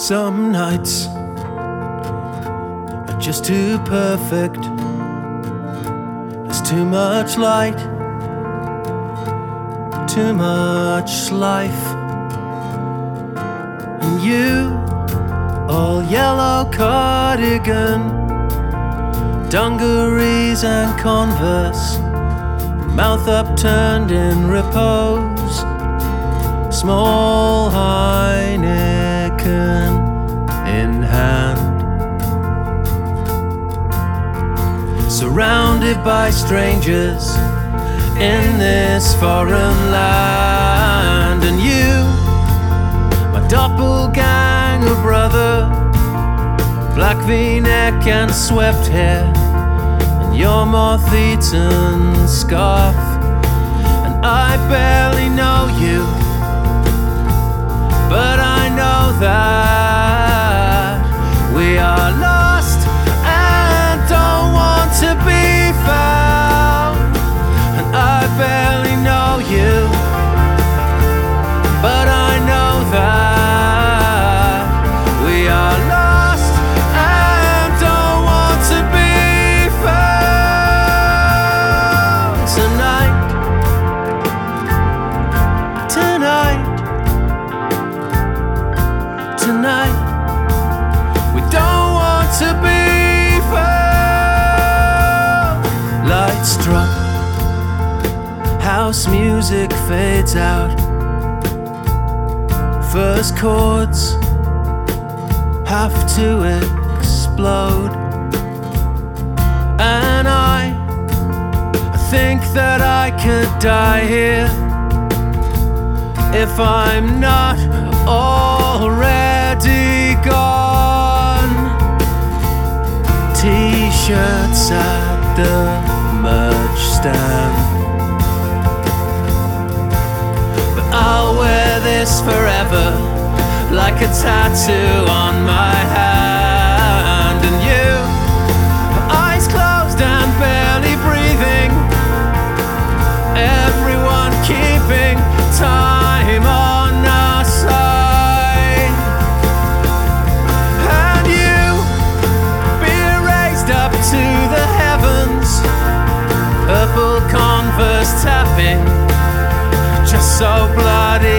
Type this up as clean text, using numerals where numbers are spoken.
Some nights are just too perfect. There's too much light, too much life. And you, all yellow cardigan, dungarees and Converse, mouth upturned in repose, small Heineken in hand, surrounded by strangers in this foreign land. And you, my doppelganger brother, black V-neck and swept hair, and your moth-eaten scarf. And I barely know you, but I know that we are lost and don't want to be found. And I barely know you, but I know that we are lost and don't want to be found. Tonight, tonight, we don't want to be found. Light struck, house music fades out, first chords have to explode. And I think that I could die here if I'm not already gone. T-shirts at the merch stand, but I'll wear this forever like a tattoo on my hand. And you, eyes closed and barely breathing, everyone keeping time on our side. And you, being raised up to the heavens, purple Converse tapping, just so bloody